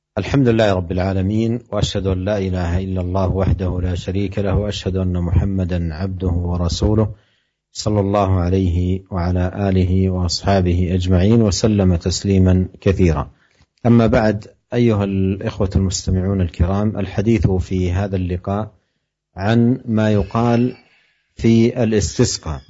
الحمد لله رب العالمين، وأشهد أن لا إله إلا الله وحده لا شريك له، وأشهد أن محمدا عبده ورسوله صلى الله عليه وعلى آله وأصحابه أجمعين وسلم تسليما كثيرا. أما بعد، أيها الإخوة المستمعون الكرام، الحديث في هذا اللقاء عن ما يقال في الاستسقاء.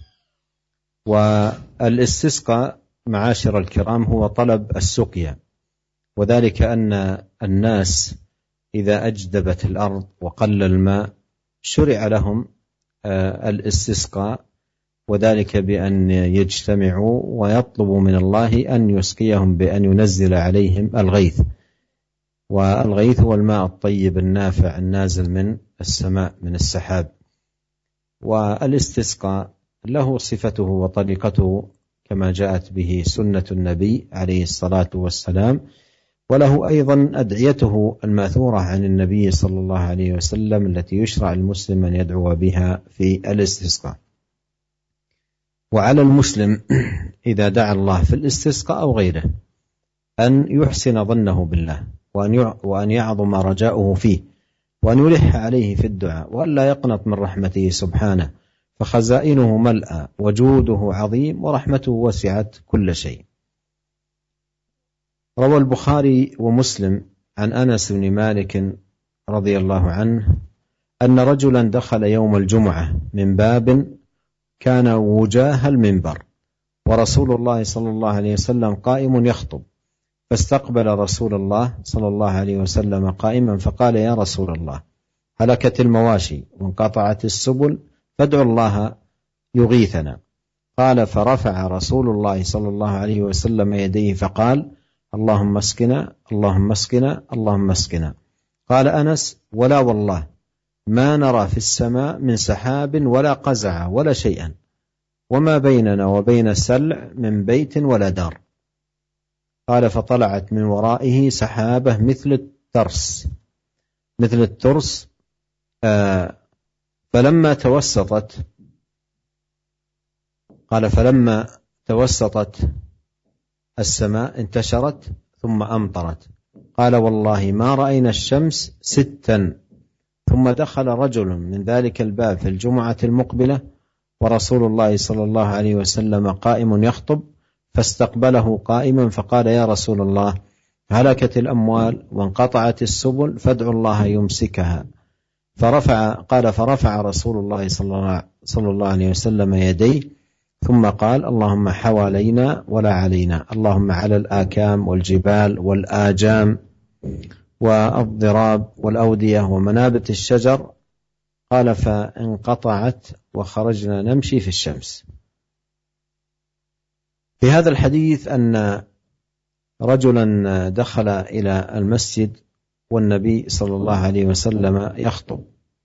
والاستسقاء معاشر الكرام هو طلب السقيا، وذلك أن الناس إذا أجدبت الأرض وقل الماء شرع لهم الاستسقاء، وذلك بأن يجتمعوا ويطلبوا من الله أن يسقيهم بأن ينزل عليهم الغيث. والغيث هو الماء الطيب النافع النازل من السماء من السحاب. والاستسقاء له صفته وطريقته كما جاءت به سنة النبي عليه الصلاة والسلام، وله أيضا أدعيته الماثورة عن النبي صلى الله عليه وسلم التي يشرع المسلم أن يدعو بها في الاستسقاء. وعلى المسلم إذا دعا الله في الاستسقاء أو غيره أن يحسن ظنه بالله، وأن يعظم رجاؤه فيه، وأن يلح عليه في الدعاء، وأن لا يقنط من رحمته سبحانه، فخزائنه ملأى وجوده عظيم ورحمته وسعت كل شيء. روى البخاري ومسلم عن أنس بن مالك رضي الله عنه أن رجلا دخل يوم الجمعة من باب كان وجاه المنبر، ورسول الله صلى الله عليه وسلم قائم يخطب، فاستقبل رسول الله صلى الله عليه وسلم قائما فقال: يا رسول الله، هلكت المواشي وانقطعت السبل، فادعوا الله يغيثنا. قال: فرفع رسول الله صلى الله عليه وسلم يديه فقال: اللهم اسقنا اللهم اسقنا اللهم اسقنا. قال أنس: ولا والله ما نرى في السماء من سحاب ولا قزع ولا شيئا، وما بيننا وبين السلع من بيت ولا دار. قال: فطلعت من ورائه سحابة مثل الترس فلما توسطت السماء انتشرت ثم أمطرت. قال: والله ما رأينا الشمس 6. ثم دخل رجل من ذلك الباب في الجمعة المقبلة، ورسول الله صلى الله عليه وسلم قائم يخطب، فاستقبله قائما فقال: يا رسول الله، هلكت وانقطعت السبل، فادعوا الله يمسكها. فرفع رسول الله صلى الله عليه وسلم يديه، ثم قال: اللهم حوالينا ولا علينا، اللهم على الآكام والجبال والآجام والضراب والأودية ومنابت الشجر. قال: فانقطعت وخرجنا نمشي في الشمس. في هذا الحديث أن رجلا دخل إلى المسجد والنبي صلى الله عليه وسلم يخطب،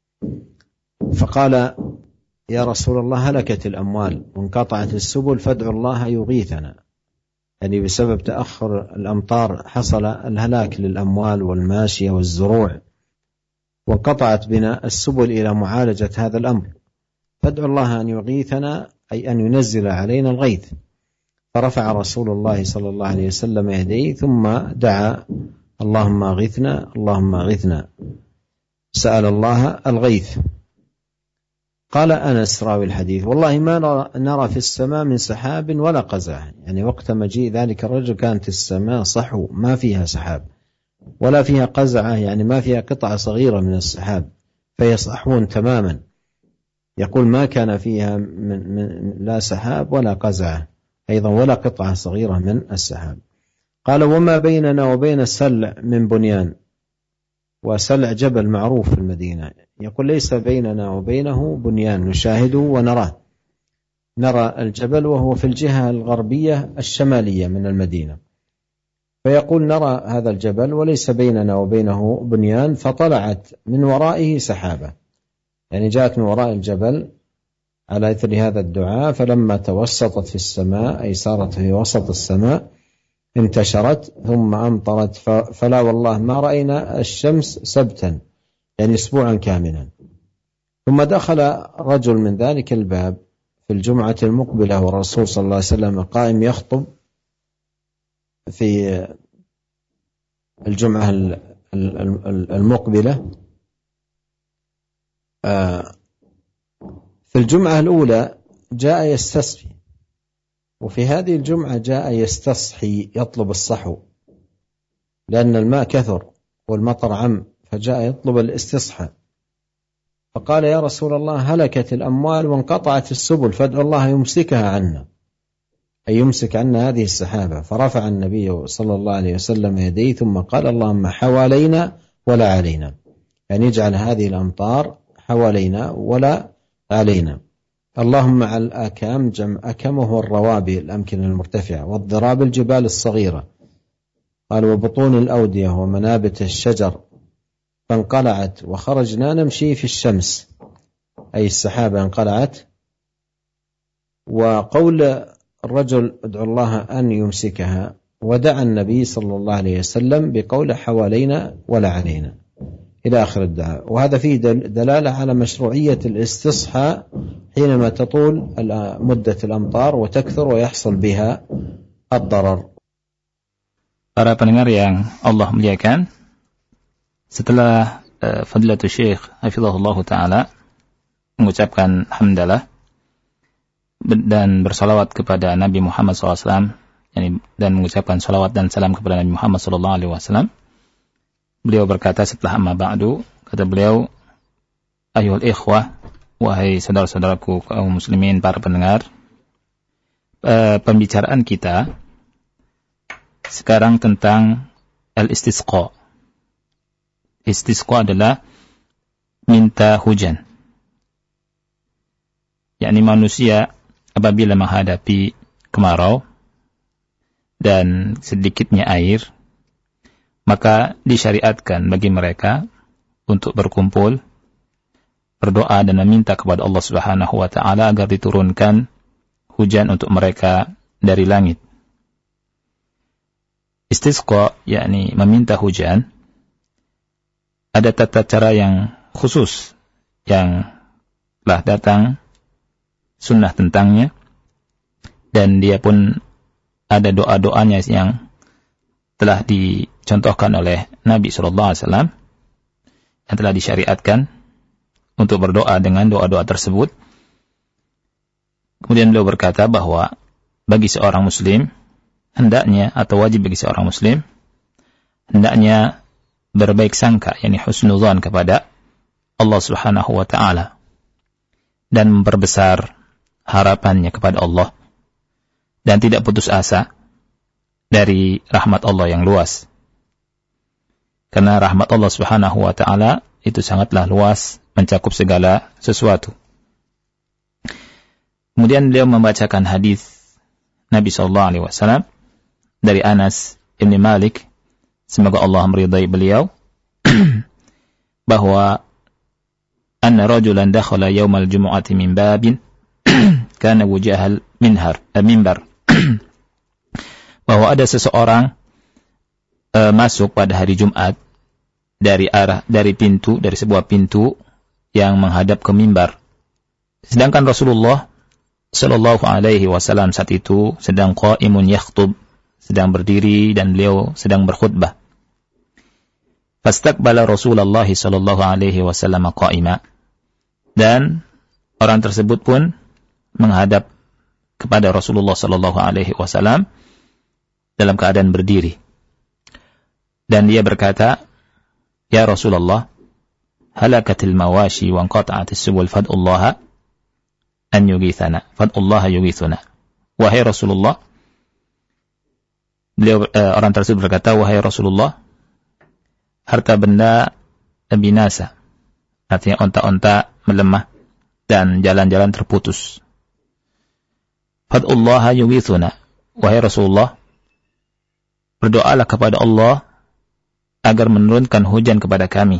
فقال: يا رسول الله، هلكت الأموال وانقطعت السبل، فادعوا الله يغيثنا. يعني بسبب تأخر الأمطار حصل الهلاك للأموال والماشية والزروع، وانقطعت بنا السبل إلى معالجة هذا الأمر، فادعوا الله أن يغيثنا، أي أن ينزل علينا الغيث. فرفع رسول الله صلى الله عليه وسلم يديه ثم دعا: اللهم أغثنا اللهم أغثنا، سأل الله الغيث. قال أنس راوي الحديث: والله ما نرى في السماء من سحاب ولا قزع. يعني وقت مجيء ذلك الرجل كانت السماء صحو، ما فيها سحاب ولا فيها قزعة، يعني ما فيها قطعة صغيرة من السحاب، فهي صحو تماما. يقول: ما كان فيها من لا سحاب ولا قزعة أيضا ولا قطعة صغيرة من السحاب. قال: وما بيننا وبين السلع من بنيان. وسلع جبل معروف في المدينة. يقول: ليس بيننا وبينه بنيان نشاهده ونراه، نرى الجبل وهو في الجهة الغربية الشمالية من المدينة، فيقول: نرى هذا الجبل وليس بيننا وبينه بنيان، فطلعت من ورائه سحابة. يعني جاءت من وراء الجبل على إثر هذا الدعاء، فلما توسطت في السماء، أي صارت في وسط السماء، انتشرت ثم أمطرت، فلا والله ما رأينا الشمس سبتا، يعني أسبوعا كاملا. ثم دخل رجل من ذلك الباب في الجمعة المقبلة والرسول صلى الله عليه وسلم قائم يخطب في الجمعة المقبلة. في الجمعة الأولى جاء يستسقي، وفي هذه الجمعة جاء يستصحي يطلب الصحو، لأن الماء كثر والمطر عم، فجاء يطلب الاستصحاء، فقال يا رسول الله هلكت الأموال وانقطعت السبل فادعو الله يمسكها عنا، أي يمسك عنا هذه السحابة. فرفع النبي صلى الله عليه وسلم يديه ثم قال اللهم حوالينا ولا علينا، يعني يجعل هذه الأمطار حوالينا ولا علينا. اللهم على الآكام، جمع أكم وهو الروابي الأمكنة المرتفعة، والضراب الجبال الصغيرة، قال وبطون الأودية ومنابت الشجر، فانقلعت وخرجنا نمشي في الشمس، أي السحابة انقلعت. وقول الرجل ادعو الله أن يمسكها، ودعا النبي صلى الله عليه وسلم بقول حوالينا ولا علينا إلى آخر الدعاء. وهذا فيه دلالة على مشروعية الاستصحاء حينما تطول مدة الأمطار وتكثر ويحصل بها الضرر. Para pendengar yang Allah muliakan, setelah Fadilatul Syekh Hafizahullah Ta'ala mengucapkan hamdalah dan bersalawat kepada Nabi Muhammad SAW, dan mengucapkan salawat dan salam kepada Nabi Muhammad SAW, beliau berkata setelah amma ba'du, kata beliau, ayyuhal ikhwah, wahai saudara-saudaraku kaum muslimin, para pendengar, pembicaraan kita sekarang tentang al-istisqa. Istisqa adalah minta hujan. Yakni manusia apabila menghadapi kemarau dan sedikitnya air, maka disyariatkan bagi mereka untuk berkumpul, berdoa dan meminta kepada Allah Subhanahu wa taala agar diturunkan hujan untuk mereka dari langit. Istisqa, yakni meminta hujan, ada tata cara yang khusus yang telah datang sunnah tentangnya, dan dia pun ada doa-doanya yang telah dicontohkan oleh Nabi SAW yang telah disyariatkan untuk berdoa dengan doa-doa tersebut. Kemudian beliau berkata bahwa bagi seorang muslim hendaknya, atau wajib bagi seorang muslim hendaknya berbaik sangka, yakni husnuzan kepada Allah Subhanahu wa taala, dan memperbesar harapannya kepada Allah, dan tidak putus asa dari rahmat Allah yang luas. Karena rahmat Allah Subhanahu wa taala itu sangatlah luas, mencakup segala sesuatu. Kemudian beliau membacakan hadis Nabi sallallahu alaihi wasallam dari Anas bin Malik, semoga Allah meridai beliau, bahwa anna rajulan dakhala yaumal jumu'ati min babin kana wujahal minbar, bahwa ada seseorang masuk pada hari Jumat dari sebuah pintu yang menghadap ke mimbar, sedangkan Rasulullah sallallahu alaihi wasallam saat itu sedang qaimun yakhtub, sedang berdiri dan beliau sedang berkhutbah. Fastaqbala Rasulullah sallallahu alaihi wasallam qa'ima, dan orang tersebut pun menghadap kepada Rasulullah sallallahu alaihi wasallam dalam keadaan berdiri. Dan dia berkata, "Ya Rasulullah, halakatil mawashi wa anqata'atis subul fad'ullaha an yughithana, fad'ullaha yughithuna." Wahai Rasulullah, orang tersebut berkata, "Wahai Rasulullah, harta benda binasa." Artinya onta-onta melemah dan jalan-jalan terputus. Fad'ullaha yughithuna. Wahai Rasulullah, berdoalah kepada Allah agar menurunkan hujan kepada kami.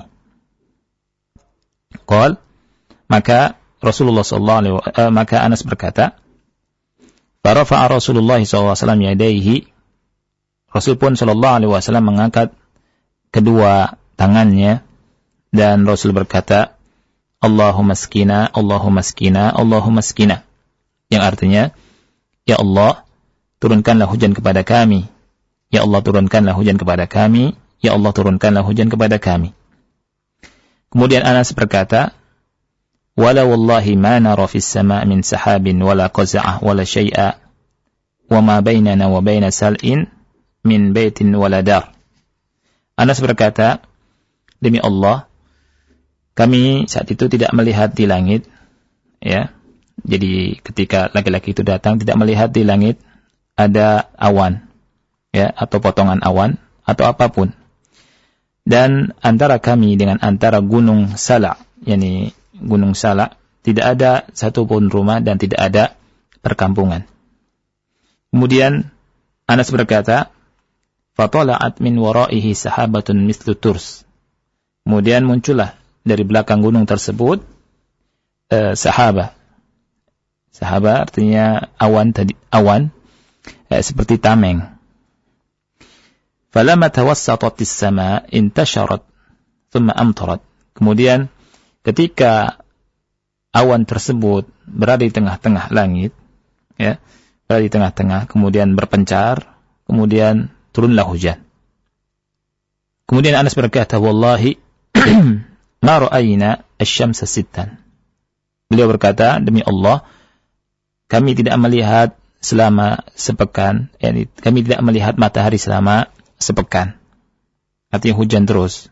Qal, maka Rasulullah maka Anas berkata, farafa'a Rasulullah SAW yadayhi. Rasul pun sallallahu alaihi wasallam mengangkat kedua tangannya, dan Rasul berkata, Allahumma skina, Allahumma skina, Allahumma skina, yang artinya, ya Allah, turunkanlah hujan kepada kami, ya Allah, turunkanlah hujan kepada kami, ya Allah turunkanlah hujan kepada kami. Kemudian Anas berkata, wala wallahi ma nara fis sama' min sahabin wala qaza'ah wala syai'a wa ma bainana wa baina sal'in min baitin wala dar. Anas berkata, demi Allah, kami saat itu tidak melihat di langit, ya. Jadi ketika laki-laki itu datang tidak melihat di langit ada awan, ya, atau potongan awan atau apapun. Dan antara kami dengan antara gunung Sala', yakni gunung Sala', tidak ada satupun rumah dan tidak ada perkampungan. Kemudian Anas berkata, fatala'at min wara'ihi sahabatun mislu turs. Kemudian muncullah dari belakang gunung tersebut sahabah. Sahabah artinya awan seperti tameng. Falamma tawassatat as-sama' intasharat thumma amtarat. Kemudian ketika awan tersebut berada di tengah-tengah langit, ya, berada di tengah-tengah, kemudian berpencar, kemudian turunlah hujan. Kemudian Anas berkata, wallahi ma ra'ayna asy-syamsa sittan. Beliau berkata, demi Allah, kami tidak melihat selama sepekan, yakni kami tidak melihat matahari selama sepekan. Artinya hujan terus.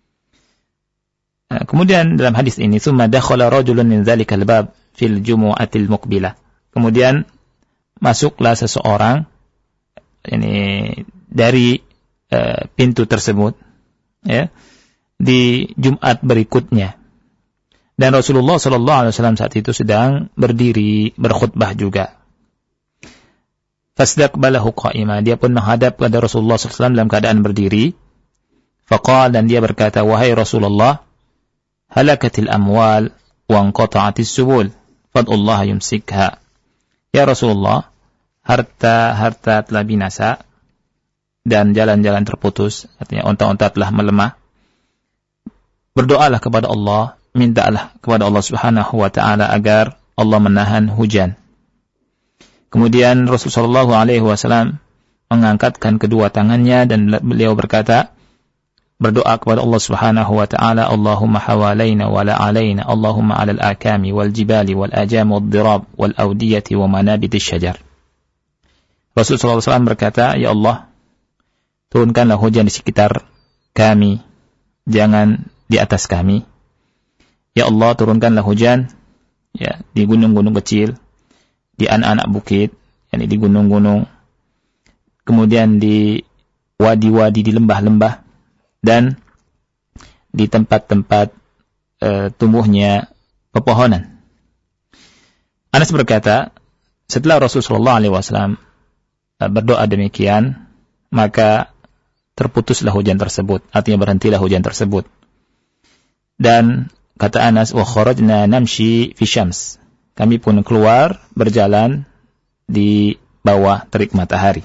Kemudian dalam hadis ini, summa dakhala rajulun min dzalikal bab fil jumu'atil muqbilah. Kemudian masuklah seseorang ini dari pintu tersebut, ya, di Jumat berikutnya. Dan Rasulullah sallallahu alaihi wasallam saat itu sedang berdiri berkhutbah juga. Fasdaqbalahu qa'ima, dia pun menghadap kepada Rasulullah SAW dalam keadaan berdiri. Faqala, dan dia berkata, wahai Rasulullah, halakatil amwal wa anqata'atis subul, fad'ullaha yumsikha. Ya Rasulullah, harta telah binasa dan jalan-jalan terputus, artinya onta-onta telah melemah. Berdoalah kepada Allah, mintalah kepada Allah Subhanahu wa taala agar Allah menahan hujan. Kemudian Rasulullah SAW mengangkatkan kedua tangannya dan beliau berkata, berdoa kepada Allah Subhanahu wa taala, Allahumma hawalaina wa la alaina, Allahumma 'alal akami wal jibali wal ajam wad dirab wal awdiyati wa manabitish syajar. Rasulullah SAW berkata, ya Allah, turunkanlah hujan di sekitar kami, jangan di atas kami. Ya Allah, turunkanlah hujan, ya, di gunung-gunung kecil, di anak-anak bukit, yakni di gunung-gunung, kemudian di wadi-wadi, di lembah-lembah, dan di tempat-tempat tumbuhnya pepohonan. Anas berkata, setelah Rasulullah SAW berdoa demikian, maka terputuslah hujan tersebut, artinya berhentilah hujan tersebut. Dan kata Anas, wa kharajna namshi fi syams. Kami pun keluar berjalan di bawah terik matahari.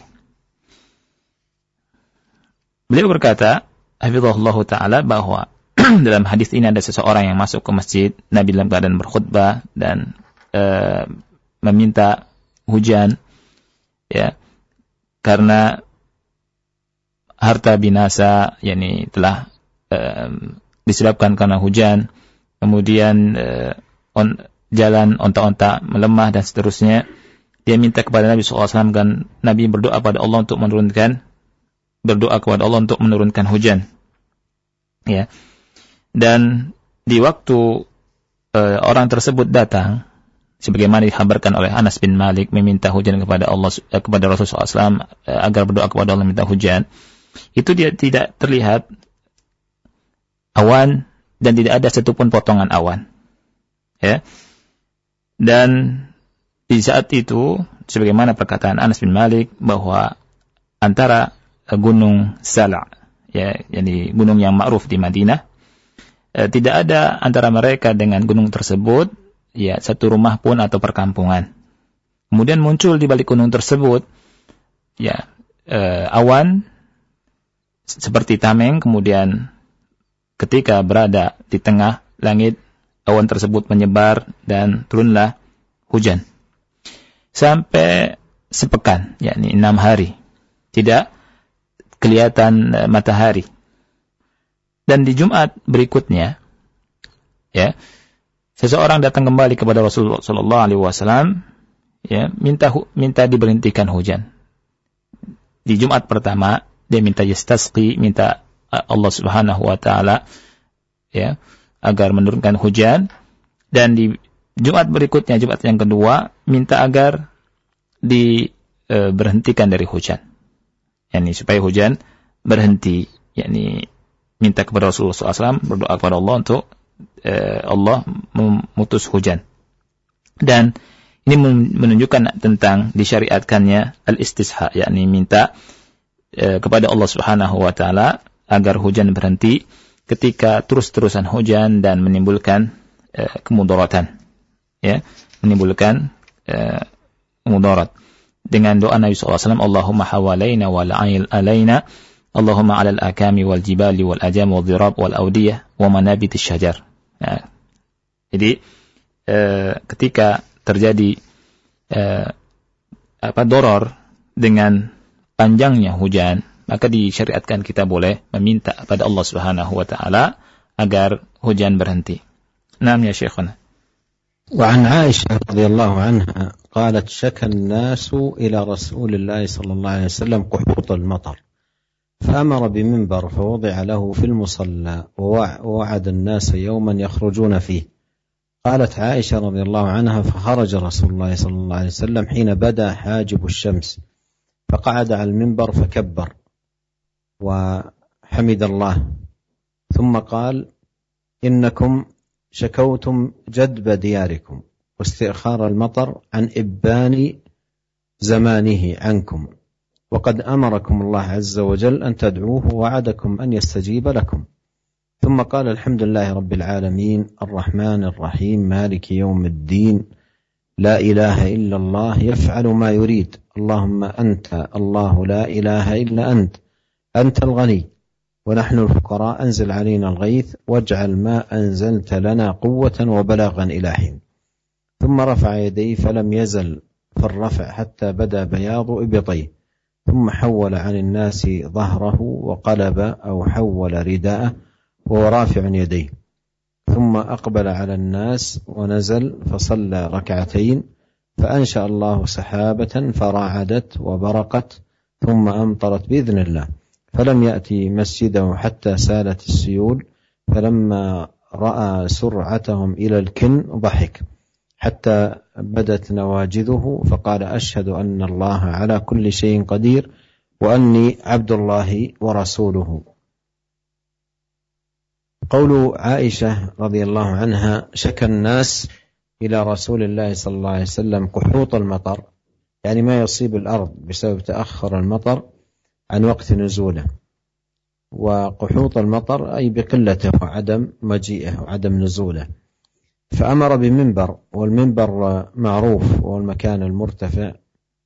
Beliau berkata, hafizahullah ta'ala, bahwa dalam hadis ini ada seseorang yang masuk ke masjid Nabi dalam keadaan berkhutbah dan meminta hujan, ya, karena harta binasa, yakni telah disebabkan karena hujan, kemudian jalan onta-onta melemah dan seterusnya. Dia minta kepada Nabi SAW, dan Nabi berdoa kepada Allah untuk menurunkan hujan, ya. Dan di waktu orang tersebut datang, sebagaimana dikhabarkan oleh Anas bin Malik, meminta hujan kepada Allah, kepada Rasulullah SAW, agar berdoa kepada Allah minta hujan, itu dia tidak terlihat awan dan tidak ada satupun potongan awan, ya. Dan di saat itu, sebagaimana perkataan Anas bin Malik, bahwa antara gunung Sala', ya, yakni gunung yang ma'ruf di Madinah, tidak ada antara mereka dengan gunung tersebut, ya, satu rumah pun atau perkampungan. Kemudian muncul di balik gunung tersebut, ya, awan seperti tameng. Kemudian ketika berada di tengah langit, awan tersebut menyebar dan turunlah hujan. Sampai sepekan, yakni 6 hari, tidak kelihatan matahari, Dan di Jumat berikutnya, ya, seseorang datang kembali kepada Rasulullah sallallahu alaihi wasallam, ya, minta diberhentikan hujan. Di Jumat pertama dia minta yastasqi, minta Allah Subhanahu wa taala, ya, agar menurunkan hujan, dan di Jumat berikutnya, Jumat yang kedua, minta agar diberhentikan dari hujan. Yani supaya hujan berhenti, yani minta kepada Rasulullah SAW, berdoa kepada Allah untuk Allah memutus hujan. Dan ini menunjukkan tentang disyariatkannya al-istisha, yakni minta kepada Allah Subhanahu wa taala agar hujan berhenti ketika terus-terusan hujan dan menimbulkan kemudaratan, ya, menimbulkan mudarat. Dengan doa Nabi SAW, Allahumma hawalaina wal alaina, Allahumma alal akami wal jibali wal ajam wal dhirab wal awdiyah wa manabit syajar. Nah, jadi ketika terjadi doror dengan panjangnya hujan, maka disyariatkan kita boleh meminta kepada Allah Subhanahu wa taala agar hujan berhenti. Naam ya Syekhana. وعن عائشة رضي الله عنها قالت شكى الناس إلى رسول الله صلى الله عليه وسلم قحوط المطر فأمر بمنبر فوضع له في المصلى ووعد الناس يوما يخرجون فيه. قالت عائشة رضي الله عنها فخرج رسول الله صلى الله عليه وسلم حين بدا حاجب الشمس فقعد على المنبر فكبر وحمد الله ثم قال إنكم شكوتم جدب دياركم واستئخار المطر عن إبان زمانه عنكم وقد أمركم الله عز وجل أن تدعوه ووعدكم أن يستجيب لكم. ثم قال الحمد لله رب العالمين الرحمن الرحيم مالك يوم الدين لا إله إلا الله يفعل ما يريد اللهم أنت الله لا إله إلا أنت الغني ونحن الفقراء أنزل علينا الغيث واجعل ما أنزلت لنا قوة وبلاغا إلى حين. ثم رفع يديه فلم يزل في الرفع حتى بدا بياض إبطيه ثم حول عن الناس ظهره وقلب أو حول رداءه وهو رافع يديه ثم أقبل على الناس ونزل فصلى ركعتين فأنشأ الله سحابة فراعدت وبرقت ثم أمطرت بإذن الله فلم يأتي مسجده حتى سالت السيول فلما رأى سرعتهم إلى الكن ضحك حتى بدت نواجذه فقال أشهد أن الله على كل شيء قدير وأني عبد الله ورسوله. قول عائشة رضي الله عنها شكى الناس إلى رسول الله صلى الله عليه وسلم قحوط المطر، يعني ما يصيب الأرض بسبب تأخر المطر عن وقت نزوله، وقحوط المطر أي بقلته وعدم مجيئه وعدم نزوله. فأمر بمنبر، والمنبر معروف هو المكان المرتفع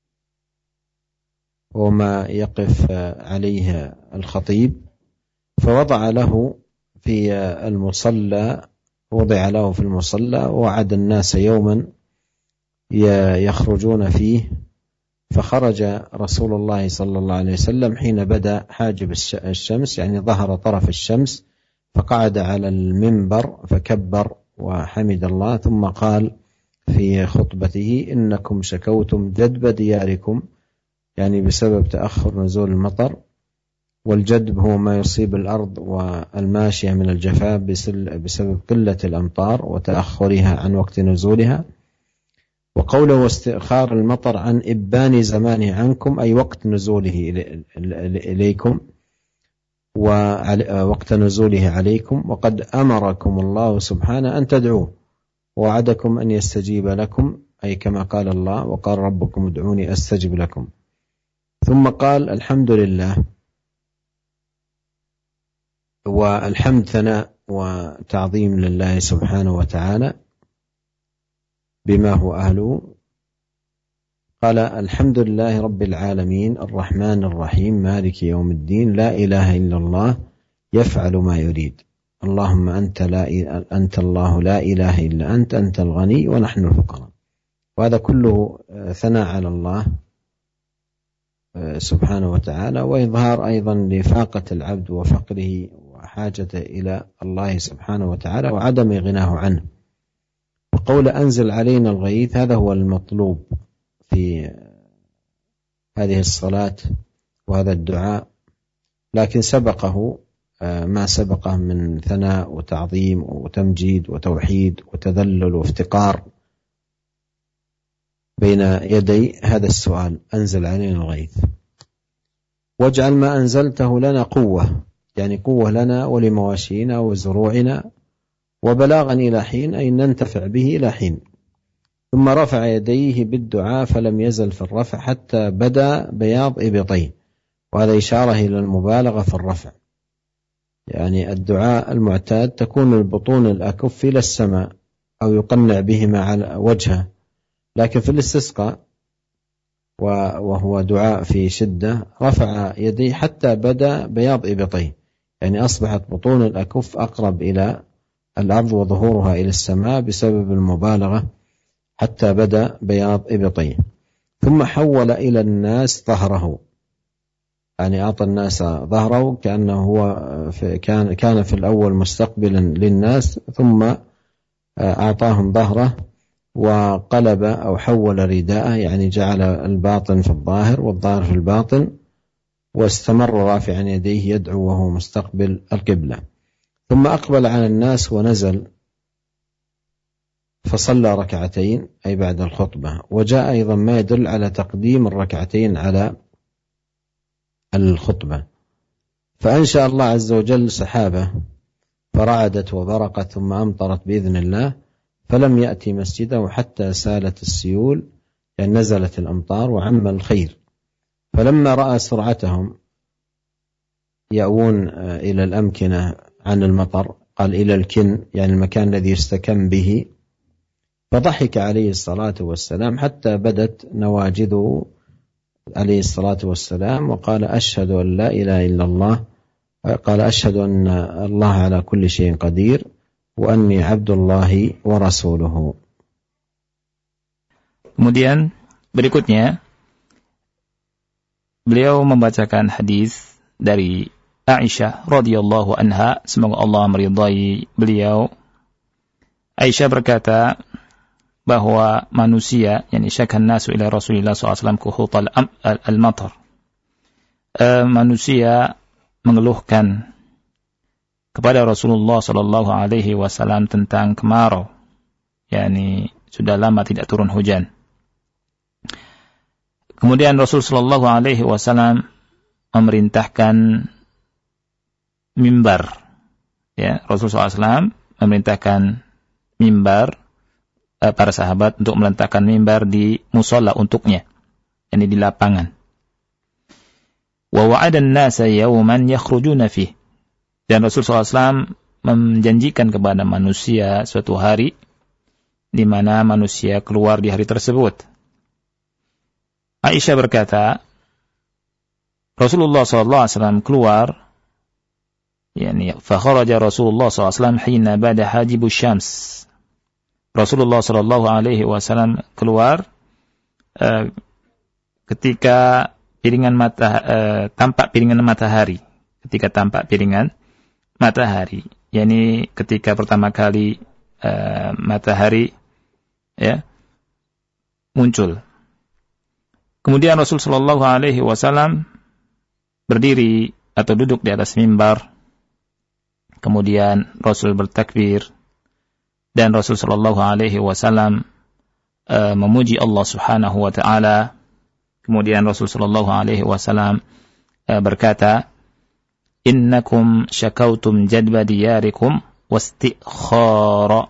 وما يقف عليه الخطيب، فوضع له في المصلى، وضع له في المصلى ووعد الناس يوما يخرجون فيه، فخرج رسول الله صلى الله عليه وسلم حين بدأ حاجب الشمس، يعني ظهر طرف الشمس، فقعد على المنبر فكبر وحمد الله، ثم قال في خطبته إنكم شكوتم جدب دياركم، يعني بسبب تأخر نزول المطر، والجدب هو ما يصيب الأرض والماشية من الجفاف بسبب قلة الأمطار وتأخرها عن وقت نزولها. وقوله واستئخار المطر عن إبان زمانه عنكم أي وقت نزوله إليكم ووقت نزوله عليكم، وقد أمركم الله سبحانه أن تدعوه ووعدكم أن يستجيب لكم، أي كما قال الله وقال ربكم ادعوني أستجب لكم. ثم قال الحمد لله، والحمد ثناء وتعظيم لله سبحانه وتعالى بما هو أهله. قال الحمد لله رب العالمين الرحمن الرحيم مالك يوم الدين لا إله إلا الله يفعل ما يريد اللهم أنت الله لا إله إلا أنت الغني ونحن الفقراء. وهذا كله ثناء على الله سبحانه وتعالى، وإظهار أيضا لفاقة العبد وفقره حاجته إلى الله سبحانه وتعالى وعدم غناه عنه. وقول أنزل علينا الغيث هذا هو المطلوب في هذه الصلاة وهذا الدعاء، لكن سبقه ما سبقه من ثناء وتعظيم وتمجيد وتوحيد وتذلل وافتقار بين يدي هذا السؤال: أنزل علينا الغيث واجعل ما أنزلته لنا قوة، يعني قوة لنا ولمواشينا وزروعنا، وبلاغا إلى حين، أي ننتفع به إلى حين. ثم رفع يديه بالدعاء فلم يزل في الرفع حتى بدا بياض إبطيه، وهذا إشارة إلى المبالغة في الرفع، يعني الدعاء المعتاد تكون البطون الأكف إلى السماء أو يقنع بهما على وجهه، لكن في الاستسقاء وهو دعاء في شدة رفع يديه حتى بدا بياض إبطيه، يعني أصبحت بطون الأكف أقرب إلى الأرض وظهورها إلى السماء بسبب المبالغة حتى بدا بياض إبطيه. ثم حول إلى الناس ظهره، يعني أعطى الناس ظهره كأنه هو كان في الأول مستقبلا للناس، ثم أعطاهم ظهره وقلب أو حول رداءه، يعني جعل الباطن في الظاهر والظاهر في الباطن، واستمر رافعا يديه يدعو وهو مستقبل القبلة. ثم أقبل على الناس ونزل فصلى ركعتين أي بعد الخطبة. وجاء أيضا ما يدل على تقديم الركعتين على الخطبة. فأنشأ الله عز وجل سحابة فرعدت وبرقت ثم أمطرت بإذن الله، فلم يأتي مسجده حتى سالت السيول، يعني نزلت الأمطار وعم الخير. فلما رأى سرعتهم يأوون إلى الأمكنة عن المطر، قال إلى الكن، يعني المكان الذي يستكن به، فضحك عليه الصلاة والسلام حتى بدت نواجذه عليه الصلاة والسلام، وقال أشهد أن لا إله إلا الله، قال أشهد أن الله على كل شيء قدير وأني عبد الله ورسوله. Kemudian berikutnya beliau membacakan hadis dari Aisyah radhiyallahu anha, semoga Allah meridai beliau. Aisyah berkata bahwa manusia, yani syakhan nasu ila Rasulillah SAW kuhutal al-matar, manusia mengeluhkan kepada Rasulullah sallallahu alaihi wasallam tentang kemarau, yakni sudah lama tidak turun hujan. Kemudian Rasul sallallahu alaihi wasallam memerintahkan mimbar, ya, Rasul sallallahu alaihi wasallam memerintahkan mimbar para sahabat untuk meletakkan mimbar di musalla untuknya, yakni di lapangan. Wa wa'ada an-nasa yawman yakhrujuna fihi, dan Rasulullah SAW menjanjikan kepada manusia suatu hari di mana manusia keluar di hari tersebut. Aisyah berkata, Rasulullah SAW keluar, yani fa kharaja Rasulullah SAW hina bada hajibus syams. Rasulullah SAW keluar ketika tampak piringan matahari, ketika tampak piringan matahari, yakni ketika pertama kali matahari muncul. Kemudian Rasul sallallahu alaihi wasallam berdiri atau duduk di atas mimbar. Kemudian Rasul bertakbir dan Rasul sallallahu alaihi wasallam memuji Allah Subhanahu wa taala. Kemudian Rasul sallallahu alaihi wasallam berkata, innakum syakautum jadba diyarikum wastikhara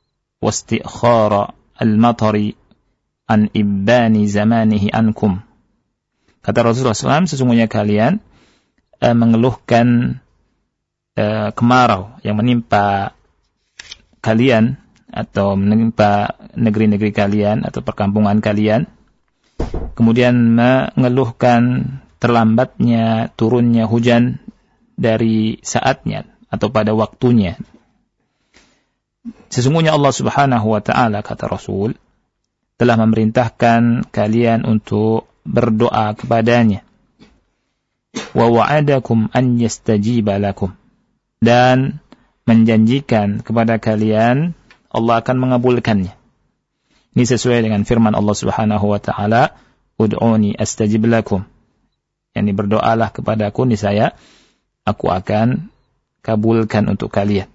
al-matari an ibani zamanihi ankum. Kata Rasulullah SAW, sesungguhnya kalian mengeluhkan kemarau yang menimpa kalian atau menimpa negeri-negeri kalian atau perkampungan kalian, kemudian mengeluhkan terlambatnya turunnya hujan dari saatnya atau pada waktunya. Sesungguhnya Allah Subhanahu wa taala, kata Rasul, telah memerintahkan kalian untuk berdoa kepadanya. Wa wa'adakum an yastajiba lakum, dan menjanjikan kepada kalian Allah akan mengabulkannya. Ini sesuai dengan firman Allah Subhanahu wa taala, "Ud'uni astajib lakum." Yani berdoalah kepadaku, niscaya aku akan kabulkan untuk kalian.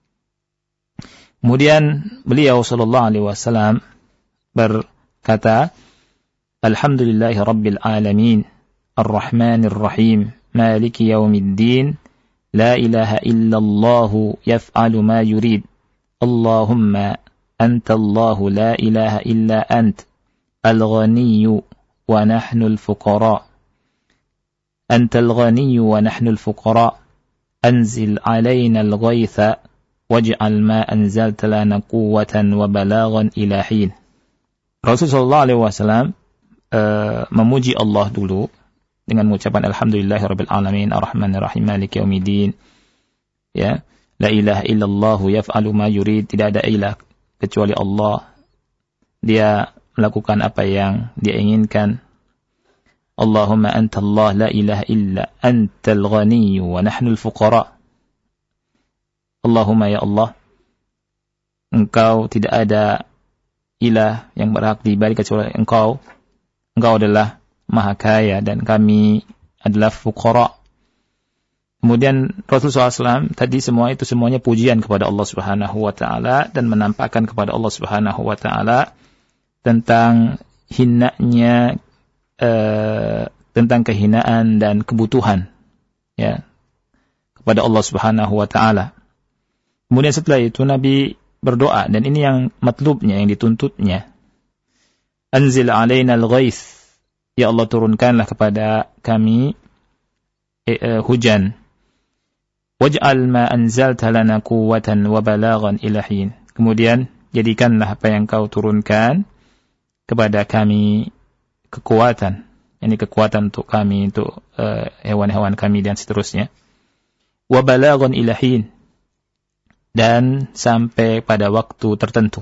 Kemudian beliau sallallahu alaihi wasallam berkata, "Alhamdulillahi rabbil alamin, ar-rahmanir rahim, maliki yaumiddin, la ilaha illallah yaf'alu ma yurid. Allahumma anta Allahu la ilaha illa ant, al-ghaniyyu wa nahnu al-fuqara. Anta al-ghaniyyu wa nahnu al-fuqara. Anzil alaina al-ghaitha waj'al ma anzalta lana quwwatan wa balaghan ila hin." Rasulullah sallallahu alaihi wasallam memuji Allah dulu dengan mengucapkan alhamdulillahirabbil alamin, arrahmanir rahim, maliki yaumiddin. Ya, la ilaha illallah yaf'alu ma yurid, tidak ada ilah kecuali Allah. Dia melakukan apa yang dia inginkan. Allahumma anta Allah la ilaha illa antal ghani wa nahnu al-fuqara. Allahumma ya Allah, Engkau tidak ada ilah yang berhak diibadahi kecuali Engkau. Engkau adalah Maha Kaya dan kami adalah fuqara. Kemudian Rasulullah SAW tadi semuanya pujian kepada Allah Subhanahu wa taala dan menampakkan kepada Allah Subhanahu wa taala tentang hinanya tentang kehinaan dan kebutuhan ya kepada Allah Subhanahu wa taala. Kemudian setelah itu Nabi berdoa, dan ini yang matlubnya, yang dituntutnya. Anzil alaina al-ghaith, ya Allah turunkanlah kepada kami hujan. Waj'al ma anzalta lana quwwatan wa balaghan ila hin. Kemudian jadikanlah apa yang kau turunkan kepada kami kekuatan, ini kekuatan untuk kami, untuk hewan-hewan kami dan seterusnya. Wa balaghan ila hin, dan sampai pada waktu tertentu.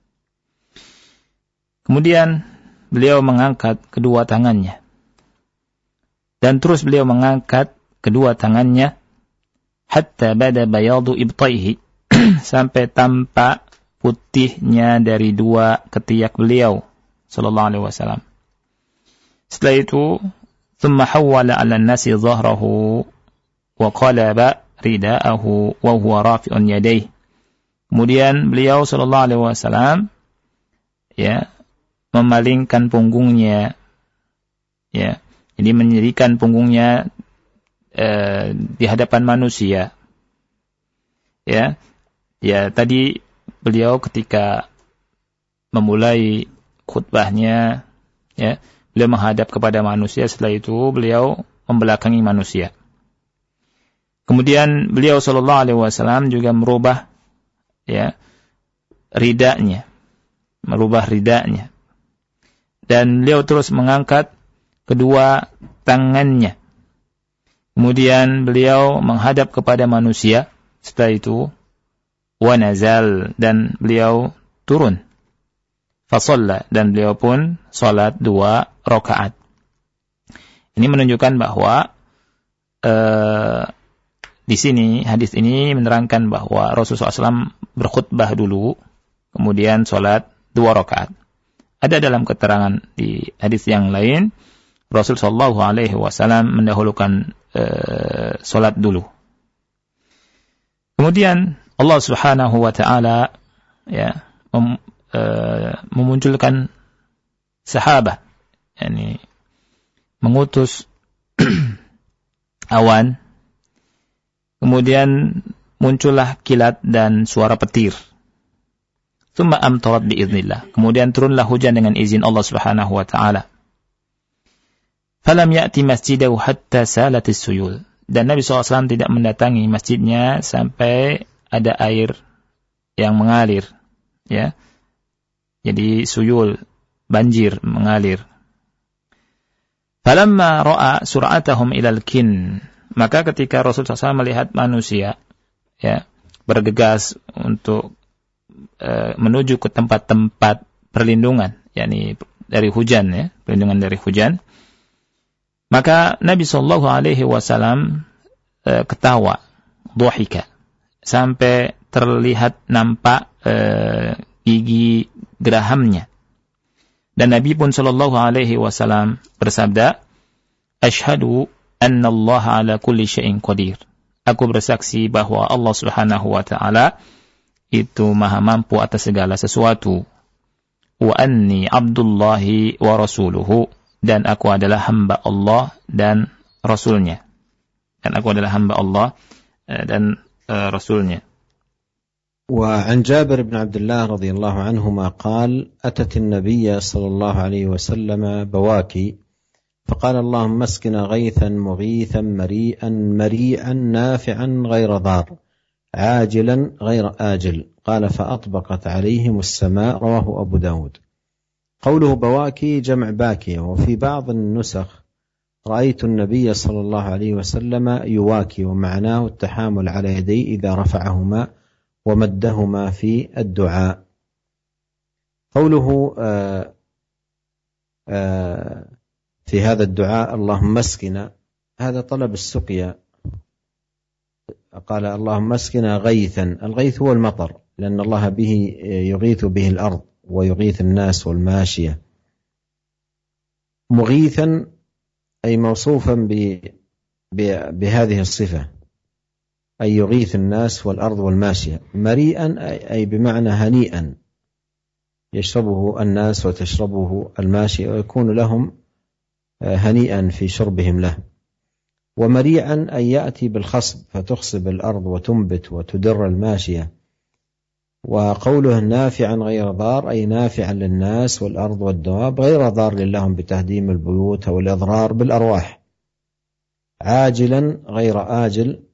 Kemudian beliau mengangkat kedua tangannya. Dan terus beliau mengangkat kedua tangannya hatta bada bayadu ibtaihi, sampai tampak putihnya dari dua ketiak beliau sallallahu alaihi wasallam. Setelah itu, thumma hawwala 'ala an-nasi dhahrahu wa qalaba ridaahu wa huwa rafi'un yadayhi. Kemudian beliau sallallahu alaihi wasallam ya memalingkan punggungnya, ya, jadi menyerikan punggungnya di hadapan manusia. Ya, tadi beliau ketika memulai khutbahnya, ya, beliau menghadap kepada manusia. Setelah itu beliau membelakangi manusia. Kemudian beliau sallallahu alaihi wasallam juga merubah ridanya, dan beliau terus mengangkat kedua tangannya. Kemudian beliau menghadap kepada manusia. Setelah itu wa nazal, dan beliau turun. Fasalla, dan beliau pun salat 2 rakaat. Ini menunjukkan bahwa di sini hadis ini menerangkan bahwa Rasulullah SAW berkhutbah dulu, kemudian salat 2 rakaat. Ada dalam keterangan di hadis yang lain, Rasul sallallahu alaihi wasallam mendahulukan salat dulu. Kemudian Allah Subhanahu wa taala memunculkan sahabat, yakni mengutus awan. Kemudian muncullah kilat dan suara petir. Tsumma amtarat biiznillah. Kemudian turunlah hujan dengan izin Allah Subhanahu wa taala. Falam ya'ti masjidahu hatta salatis suyul. Dan Nabi SAW tidak mendatangi masjidnya sampai ada air yang mengalir, ya. Jadi suyul, banjir mengalir. Falamma ra'a sur'atahum ilal kin. Maka ketika Rasulullah SAW melihat manusia, ya, bergegas untuk menuju ke tempat-tempat perlindungan, yakni dari hujan, ya, perlindungan dari hujan, maka Nabi sallallahu alaihi wasallam ketawa, dhahika. sampai terlihat nampak gigi gerahamnya. Dan Nabi pun sallallahu alaihi wasallam bersabda, "Asyhadu anna Allah ala kulli syai'in qadir." Aku bersaksi bahwa Allah Subhanahu wa taala itu maha mampu atas segala sesuatu. Wa anni abdullahi wa rasuluhu, dan aku adalah hamba Allah dan rasulnya. Dan aku adalah hamba Allah dan rasulnya. وعن جابر بن عبد الله رضي الله عنهما قال: أتت النبي صلى الله عليه وسلم بواكي فقال: اللهم اسقنا غيثا مغيثا مريئا نافعا غير ضار عاجلا غير آجل. قال: فأطبقت عليهم السماء. رواه أبو داود. قوله بواكي جمع باكية، وفي بعض النسخ رأيت النبي صلى الله عليه وسلم يواكي، ومعناه التحامل على يديه إذا رفعهما ومدهما في الدعاء. قوله في هذا الدعاء اللهم اسقنا، هذا طلب السقيا. قال: اللهم اسقنا غيثا. الغيث هو المطر، لأن الله به يغيث به الأرض ويغيث الناس والماشية. مغيثا أي موصوفا بهذه الصفة، أي يغيث الناس والأرض والماشية. مريئا أي بمعنى هنيئا، يشربه الناس وتشربه الماشية ويكون لهم هنيئا في شربهم له. ومريعا أي يأتي بالخصب فتخصب الأرض وتنبت وتدر الماشية. وقوله نافعا غير ضار أي نافعا للناس والأرض والدواب غير ضار لهم بتهديم البيوت أو الإضرار بالأرواح. عاجلا غير آجل.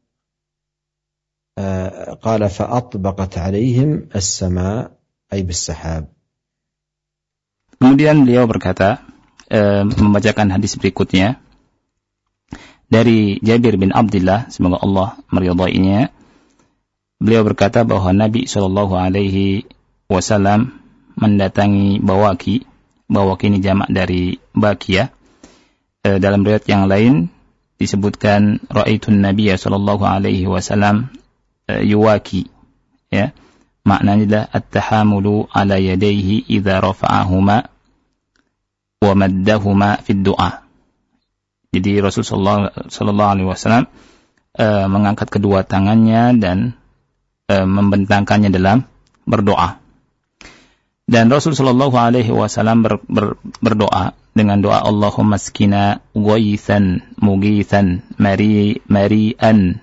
قال: فأطبقت عليهم السماء أي بالسحاب. Kemudian beliau berkata, membacakan hadis berikutnya dari Jabir bin Abdullah, semoga Allah meridainya. Beliau berkata bahwa Nabi sallallahu alaihi wasallam mendatangi Bawaki. Bawaki ini jamak dari Bakiyah. Dalam riwayat yang lain disebutkan ra'aitun Nabiyya sallallahu alaihi wasallam yuwaki, ya, maknanya adalah at-tahamulu ala yadayhi idza rafa'ahuma wa maddahuma fid du'a. Jadi Rasulullah sallallahu alaihi wasallam mengangkat kedua tangannya dan membentangkannya dalam berdoa. Dan Rasul sallallahu alaihi wasallam berdoa dengan doa Allahumma askina ghaithan mughithan mari'an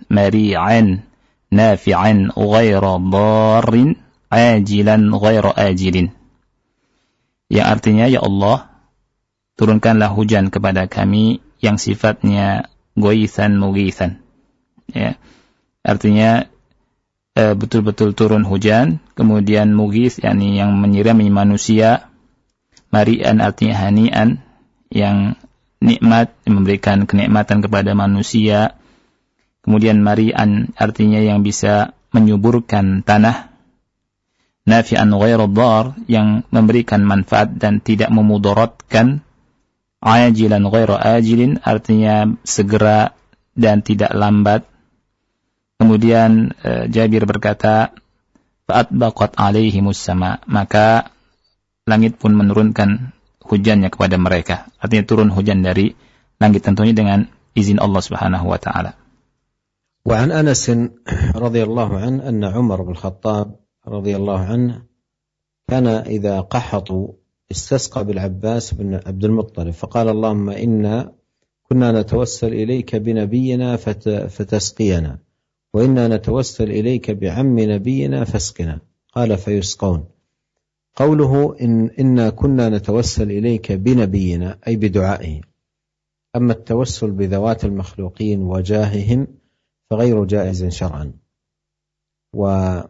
nafi'an ghaira darrin ajilan ghaira ajilin, yang artinya, ya Allah, turunkanlah hujan kepada kami yang sifatnya ghaithan mughithan, ya, artinya betul-betul turun hujan. Kemudian mughith yakni yang menyirami manusia, mari'an artinya hani'an, yang nikmat, memberikan kenikmatan kepada manusia. Kemudian mari'an artinya yang bisa menyuburkan tanah. Nafi'an ghairu dhar, yang memberikan manfaat dan tidak memudaratkan. Ajilan ghairu ajilin, artinya segera dan tidak lambat. Kemudian Jabir berkata, fa'atbaqat alaihimus sama, maka langit pun menurunkan hujannya kepada mereka. Artinya turun hujan dari langit, tentunya dengan izin Allah Subhanahu wa taala. وعن أنس رضي الله عنه أن عمر بن الخطاب رضي الله عنه كان إذا قحطوا استسقى بالعباس بن عبد المطلب فقال: اللهم إنا كنا نتوسل إليك بنبينا فتسقينا، وإنا نتوسل إليك بعم نبينا فاسقنا. قال: فيسقون. قوله إنا كنا نتوسل إليك بنبينا أي بدعائه. أما التوسل بذوات المخلوقين وجاههم فغير جائز شرعا. وفي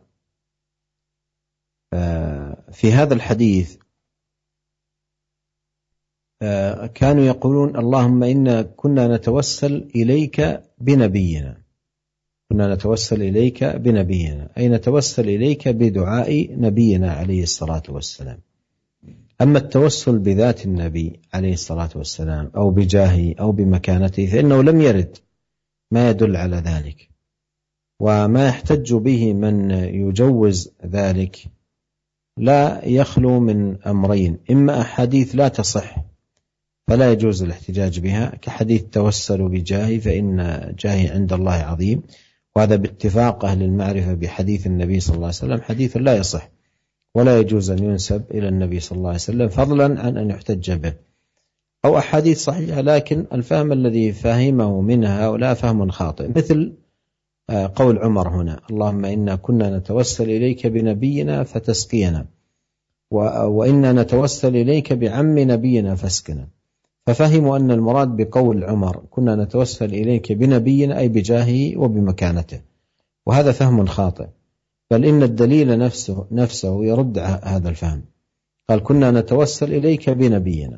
هذا الحديث كانوا يقولون: اللهم إنا كنا نتوسل إليك بنبينا، كنا نتوسل إليك بنبينا، أي نتوسل إليك بدعاء نبينا عليه الصلاة والسلام. أما التوسل بذات النبي عليه الصلاة والسلام أو بجاهه أو بمكانته فإنه لم يرد ما يدل على ذلك. وما يحتج به من يجوز ذلك لا يخلو من أمرين: إما أحاديث لا تصح فلا يجوز الاحتجاج بها، كحديث توسلوا بجاهي فإن جاهي عند الله عظيم، وهذا باتفاق أهل المعرفة بحديث النبي صلى الله عليه وسلم حديث لا يصح ولا يجوز أن ينسب إلى النبي صلى الله عليه وسلم فضلا عن أن يحتج به. أو أحاديث صحيحة لكن الفهم الذي فهمه منها هؤلاء فهم خاطئ، مثل قول عمر هنا: اللهم إنا كنا نتوسل إليك بنبينا فتسقينا، وإنا نتوسل إليك بعم نبينا فاسقنا. ففهموا أن المراد بقول عمر كنا نتوسل إليك بنبينا أي بجاهه وبمكانته، وهذا فهم خاطئ، بل إن الدليل نفسه يرد هذا الفهم. قال كنا نتوسل إليك بنبينا،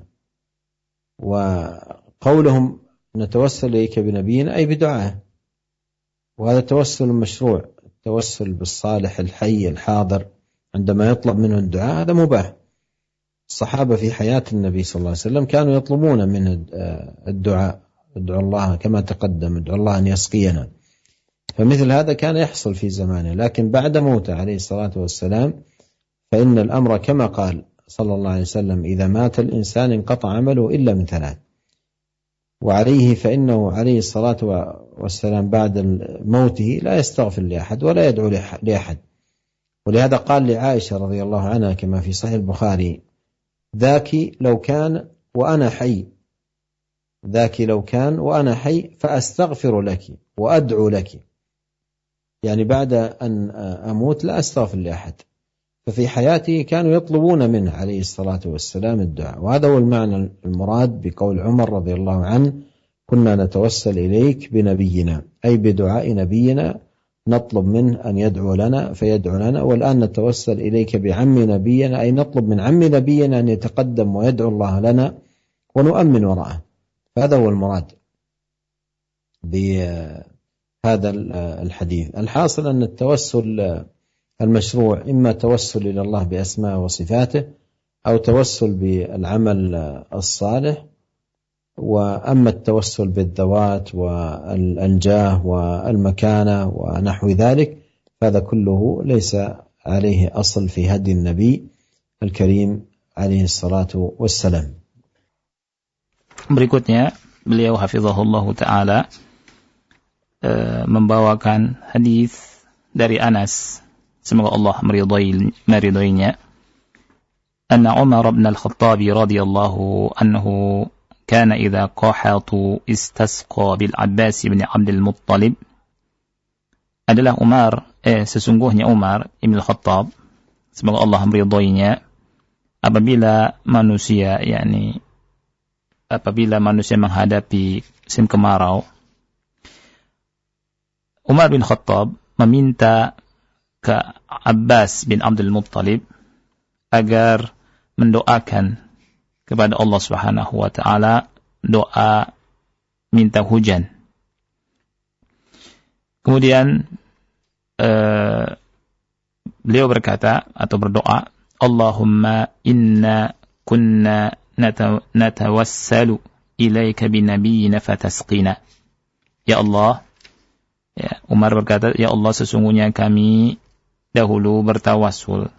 وقولهم نتوسل إليك بنبينا أي بدعاء، وهذا توسل مشروع. التوسل بالصالح الحي الحاضر عندما يطلب منه الدعاء هذا مباح. الصحابة في حياة النبي صلى الله عليه وسلم كانوا يطلبون منه الدعاء: ادعوا الله كما تقدم، ادعوا الله أن يسقينا. فمثل هذا كان يحصل في زمانه، لكن بعد موته عليه الصلاة والسلام فإن الأمر كما قال صلى الله عليه وسلم: إذا مات الإنسان انقطع عمله إلا من ثلاث. وعليه فإنه عليه الصلاة والسلام بعد موته لا يستغفر لأحد ولا يدعو لأحد. ولهذا قال لعائشة رضي الله عنها كما في صحيح البخاري: ذاك لو كان وأنا حي، ذاك لو كان وأنا حي فأستغفر لك وأدعو لك، يعني بعد أن أموت لا أستغفر لأحد. ففي حياته كانوا يطلبون منه عليه الصلاة والسلام الدعاء، وهذا هو المعنى المراد بقول عمر رضي الله عنه: كنا نتوسل إليك بنبينا، أي بدعاء نبينا نطلب منه أن يدعو لنا فيدعو لنا. والآن نتوسل إليك بعم نبينا، أي نطلب من عم نبينا أن يتقدم ويدعو الله لنا ونؤمن وراءه. فهذا هو المراد بهذا الحديث. الحاصل أن التوسل المشروع إما توسل إلى الله بأسماء وصفاته أو توسل بالعمل الصالح. وأما التوسل بالذوات والجاه والمكانة ونحو ذلك فهذا كله ليس عليه أصل في هدي النبي الكريم عليه الصلاة والسلام. Berikutnya beliau hafizahullah ta'ala membawakan hadis dari Anas, semoga Allah meridainya, anna Umar bin al-Khattab radhiyallahu anhu كان إذا قحطوا استسقى بالعباس بن عبد المطلب. Adalah sesungguhnya Umar ibn al-Khattab, semoga Allah meridainya, apabila manusia menghadapi musim kemarau, Umar bin Khattab meminta ke Abbas bin Abdul Muttalib agar mendoakan kepada Allah Subhanahu wa taala doa minta hujan. Kemudian beliau berkata atau berdoa, Allahumma inna kunna natawassalu ilaika binabiyyina fatasqina. Ya Allah, Umar berkata, ya Allah, sesungguhnya kami dahulu bertawassul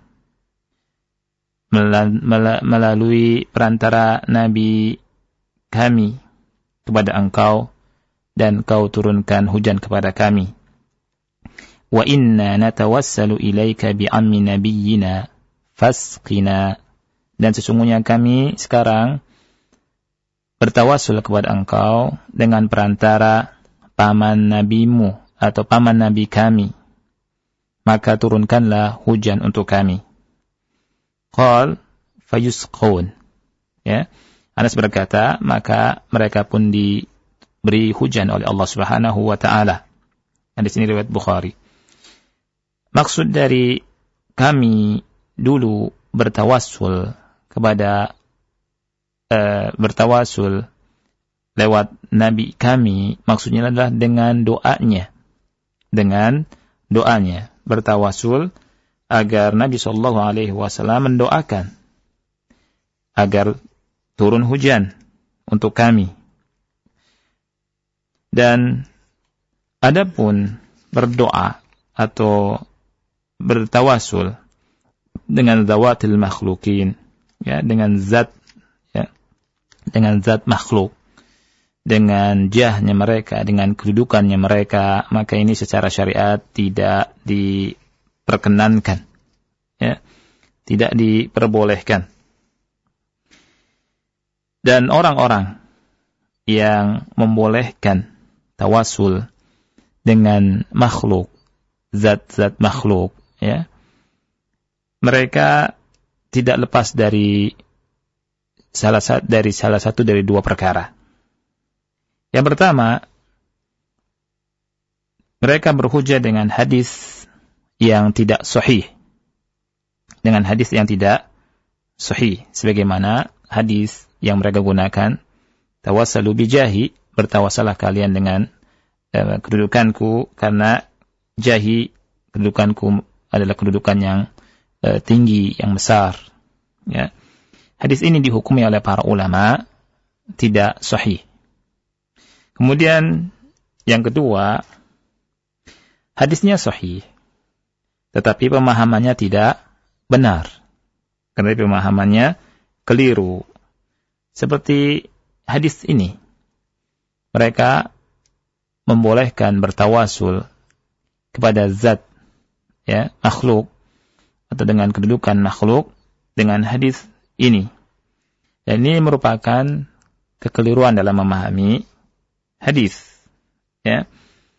melalui perantara Nabi kami kepada Engkau, dan Kau turunkan hujan kepada kami. Wa inna natawassalu ilaika bi'ammi nabiyyina fasqina. Dan sesungguhnya kami sekarang bertawassul kepada Engkau dengan perantara paman nabimu atau paman nabi kami, maka turunkanlah hujan untuk kami. Qal fayusqun. Ya, Anas berkata, maka mereka pun diberi hujan oleh Allah Subhanahu wa taala. Dan di sini riwayat Bukhari. Maksud dari kami dulu bertawassul kepada bertawassul lewat nabi kami, maksudnya adalah dengan doanya. Dengan doanya bertawassul agar Nabi sallallahu alaihi wasallam mendoakan agar turun hujan untuk kami. Dan adapun berdoa atau bertawasul dengan zawatil makhlukin, ya, dengan zat makhluk, dengan jahnya mereka, dengan kedudukannya mereka, maka ini secara syariat tidak diperkenankan, ya, tidak diperbolehkan. Dan orang-orang yang membolehkan tawasul dengan makhluk, zat-zat makhluk, ya, mereka tidak lepas dari salah satu dari dua perkara. Yang pertama, mereka berhujjah dengan hadis yang tidak sahih. Dengan hadis yang tidak sahih. Sebagaimana hadis yang mereka gunakan, tawassalu bijahi, bertawasalah kalian dengan kedudukanku, karena jahi, kedudukanku adalah kedudukan yang tinggi, yang besar. Ya. Hadis ini dihukumi oleh para ulama tidak sahih. Kemudian yang kedua, hadisnya sahih, tetapi pemahamannya tidak benar, karena pemahamannya keliru. Seperti hadis ini, mereka membolehkan bertawasul kepada zat, ya, makhluk atau dengan kedudukan makhluk dengan hadis ini. Dan ini merupakan kekeliruan dalam memahami hadis, ya.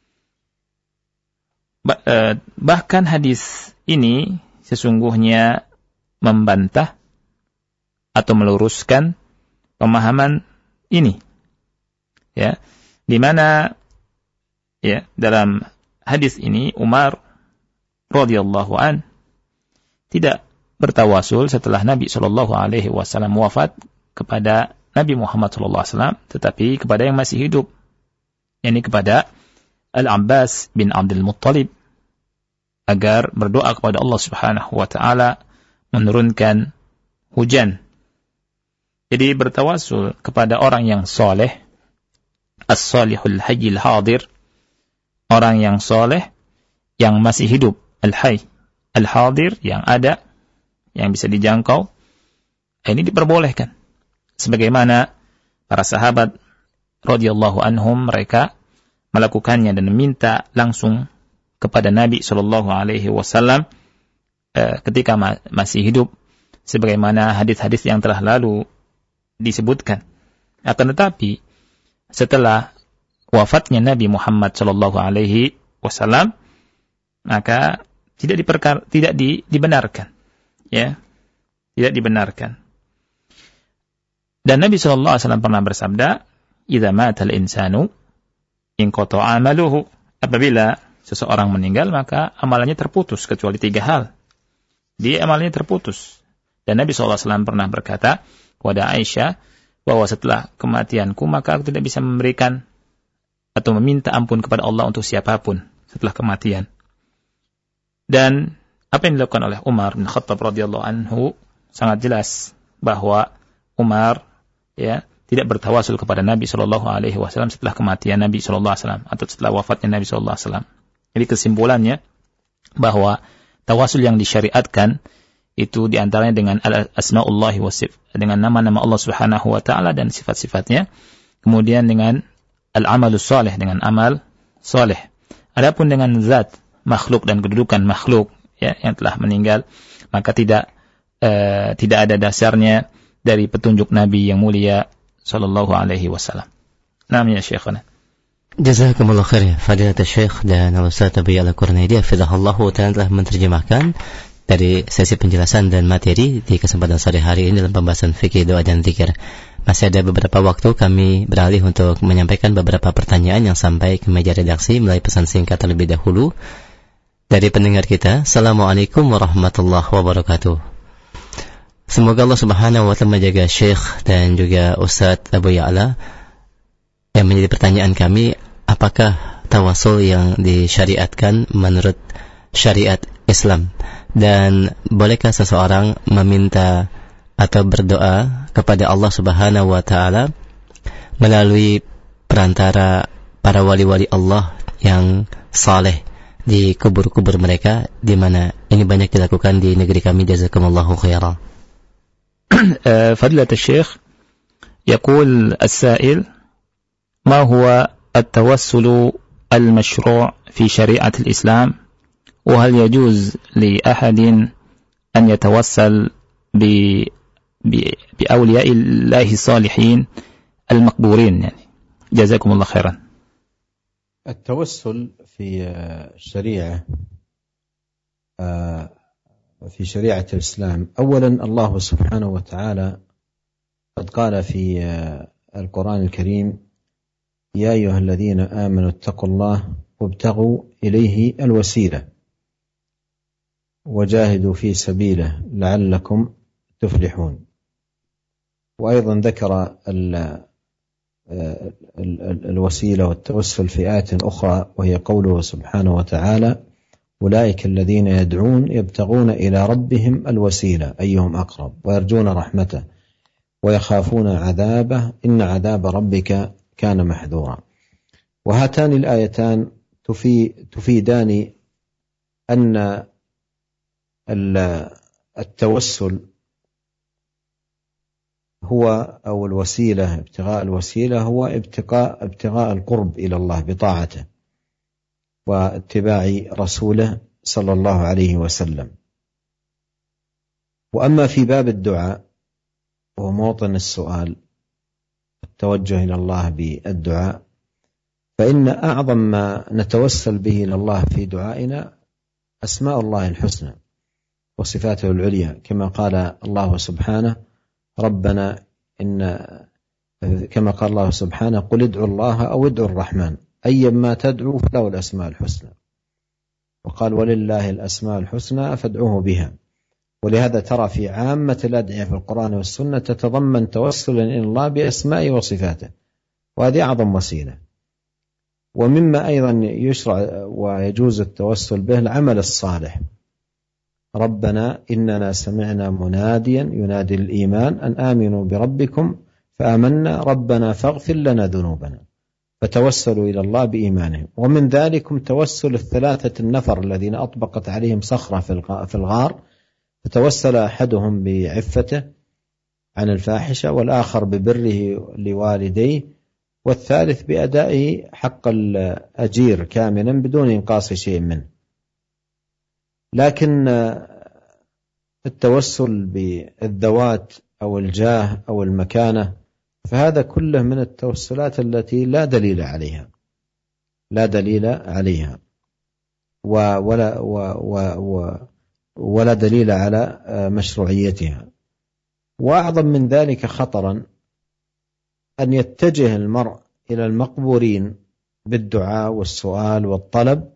Bahkan hadis ini sesungguhnya membantah atau meluruskan pemahaman ini, ya, di mana, ya, dalam hadis ini Umar radhiyallahu an tidak bertawasul setelah Nabi sallallahu alaihi wasallam wafat kepada Nabi Muhammad sallallahu alaihi wasallam, tetapi kepada yang masih hidup, yakni kepada Al-Abbas bin Abdul Muttalib, agar berdoa kepada Allah Subhanahu wa taala menurunkan hujan. Jadi bertawasul kepada orang yang soleh, as-salihul hayyil hadir, orang yang soleh yang masih hidup, al-hayy, al-hadir, yang ada, yang bisa dijangkau, ini diperbolehkan. Sebagaimana para sahabat radhiyallahu anhum, mereka melakukannya dan meminta langsung kepada Nabi sallallahu alaihi wasallam ketika masih hidup, sebagaimana hadis-hadis yang telah lalu disebutkan. Akan tetapi setelah wafatnya Nabi Muhammad sallallahu alaihi wasallam, maka tidak dibenarkan, ya, tidak dibenarkan. Dan Nabi sallallahu alaihi wasallam pernah bersabda, "Idza matal insanu inqata'a amaluhu." Apabila seseorang meninggal, maka amalannya terputus kecuali 3 hal. Dia amalnya terputus. Dan Nabi sallallahu alaihi wasallam pernah berkata kepada Aisyah bahwa setelah kematianku maka aku tidak bisa memberikan atau meminta ampun kepada Allah untuk siapapun setelah kematian. Dan apa yang dilakukan oleh Umar bin Khattab radhiyallahu anhu sangat jelas bahwa Umar, ya, tidak bertawasul kepada Nabi sallallahu alaihi wasallam setelah kematian Nabi sallallahu alaihi wasallam atau setelah wafatnya Nabi sallallahu alaihi wasallam. Jadi kesimpulannya bahwa tawasul yang disyariatkan itu diantaranya dengan asmaullahi wasif, dengan nama-nama Allah Subhanahu wa taala dan sifat-sifatnya. Kemudian dengan al-amalus salih, dengan amal saleh. Adapun dengan zat makhluk dan kedudukan makhluk, ya, yang telah meninggal, maka tidak ada dasarnya dari petunjuk Nabi yang mulia sallallahu alaihi wasallam. Naam ya Syekhana. Jazakumullah khair ya Fadilatul Syekh dan Al-Ustaz Abi Al-Qurnaidi hafizahullahu ta'ala telah menerjemahkan dari sesi penjelasan dan materi di kesempatan sore hari ini dalam pembahasan fikih, doa dan zikir. Masih ada beberapa waktu kami beralih untuk menyampaikan beberapa pertanyaan yang sampai ke meja redaksi melalui pesan singkat terlebih dahulu dari pendengar kita. Assalamualaikum warahmatullahi wabarakatuh. Semoga Allah Subhanahu wa ta'ala menjaga Syekh dan juga Ustaz Abu Ya'la. Yang menjadi pertanyaan kami, apakah tawasul yang disyariatkan menurut syariat Islam? Dan bolehkah seseorang meminta atau berdoa kepada Allah Subhanahu wa ta'ala melalui perantara para wali-wali Allah yang saleh di kubur-kubur mereka, di mana ini banyak dilakukan di negeri kami. Jazakumullahu khairan. فضيلة الشيخ يقول السائل: ما هو التوسل المشروع في شريعة الإسلام؟ وهل يجوز لأحد أن يتوسل بأولياء الله الصالحين المقبورين يعني؟ جزاكم الله خيرا. التوسل في شريعة الإسلام، أولا الله سبحانه وتعالى قد قال في القرآن الكريم: يا أيها الذين آمنوا اتقوا الله وابتغوا إليه الوسيلة وجاهدوا في سبيله لعلكم تفلحون. وأيضا ذكر الوسيلة والتوسل في آية أخرى، وهي قوله سبحانه وتعالى: أولئك الذين يدعون يبتغون إلى ربهم الوسيلة أيهم أقرب ويرجون رحمته ويخافون عذابه إن عذاب ربك كان محذورا. وهاتان الآيتان تفيدان أن التوسل هو أو الوسيلة، ابتغاء الوسيلة هو ابتغاء القرب إلى الله بطاعته واتباع رسوله صلى الله عليه وسلم. وأما في باب الدعاء وهو موطن السؤال، التوجه إلى الله بالدعاء، فإن أعظم ما نتوسل به إلى الله في دعائنا أسماء الله الحسنى وصفاته العليا، كما قال الله سبحانه: ربنا كما قال الله سبحانه: قل ادعوا الله أو ادعوا الرحمن أيما تدعو فله الأسماء الحسنى. وقال: ولله الأسماء الحسنى فادعوه بها. ولهذا ترى في عامة الأدعية في القرآن والسنة تتضمن توسلا إلى الله بأسمائه وصفاته، وهذه أعظم وسيلة. ومما أيضا يشرع ويجوز التوسل به العمل الصالح: ربنا إننا سمعنا مناديا ينادي الإيمان أن آمنوا بربكم فآمنا ربنا فاغفر لنا ذنوبنا، فتوسلوا إلى الله بإيمانهم. ومن ذلكم توسل الثلاثة النفر الذين أطبقت عليهم صخرة في الغار، فتوسل أحدهم بعفته عن الفاحشة، والآخر ببره لوالديه، والثالث بأداء حق الأجير كاملا بدون إنقاص شيء منه. لكن التوسل بالذوات أو الجاه أو المكانة فهذا كله من التوسلات التي لا دليل عليها ولا دليل على مشروعيتها. وأعظم من ذلك خطرا أن يتجه المرء إلى المقبورين بالدعاء والسؤال والطلب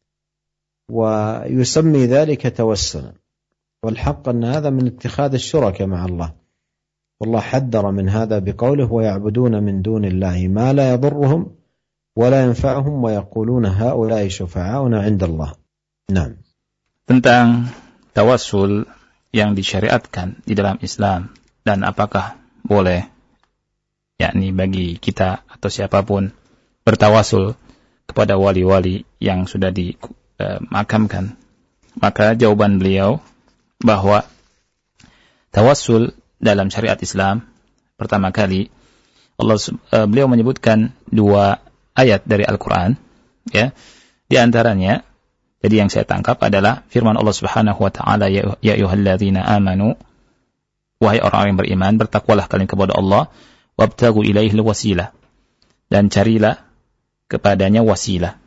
ويسمي ذلك توسلا، والحق أن هذا من اتخاذ الشركاء مع الله، والله حذر من هذا بقوله: ويعبدون من دون الله ما لا يضرهم ولا ينفعهم ويقولون هؤلاء شفعاؤنا عند الله. نعم. Tentang tawassul yang disyariatkan di dalam Islam dan apakah boleh yakni bagi kita atau siapapun bertawasul kepada wali-wali yang sudah dimakamkan, maka jawaban beliau bahwa tawassul dalam syariat Islam, pertama kali beliau menyebutkan 2 ayat dari Al-Quran, ya. Di antaranya, jadi yang saya tangkap adalah firman Allah Subhanahu wa taala, ya ayyuhalladzina amanu, wahai orang-orang yang beriman, bertakwalah kalian kepada Allah, wabtaghu ilaihil wasilah, dan carilah kepadanya wasilah.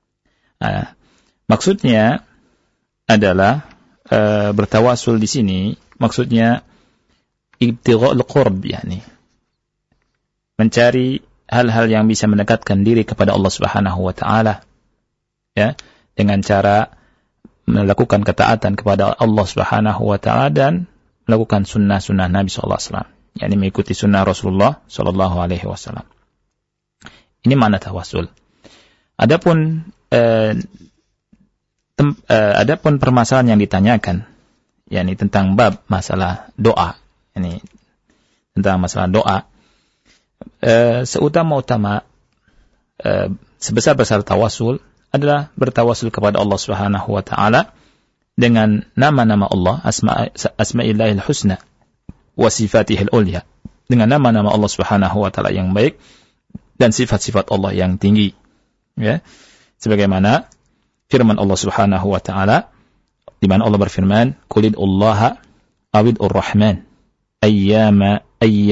Maksudnya adalah bertawasul di sini maksudnya ibtigha'ul qurb, yakni mencari hal-hal yang bisa mendekatkan diri kepada Allah Subhanahu wa taala, ya, dengan cara melakukan ketaatan kepada Allah Subhanahu wa taala dan melakukan sunnah-sunnah Nabi sallallahu alaihi wasallam, yakni mengikuti sunnah Rasulullah sallallahu alaihi wasallam. Ini makna tawassul. Adapun permasalahan yang ditanyakan, yakni tentang bab masalah doa, yakni tentang masalah doa, seutama-utama sebesar-besar tawassul adalah bertawasul kepada Allah Subhanahu wa taala dengan nama-nama Allah, asma'illahil husna wa sifatihil ulya, dengan nama-nama Allah Subhanahu wa taala yang baik dan sifat-sifat Allah yang tinggi. Ya. Sebagaimana firman Allah Subhanahu wa taala di mana Allah berfirman, "Qulillaha awidur rahman ayyama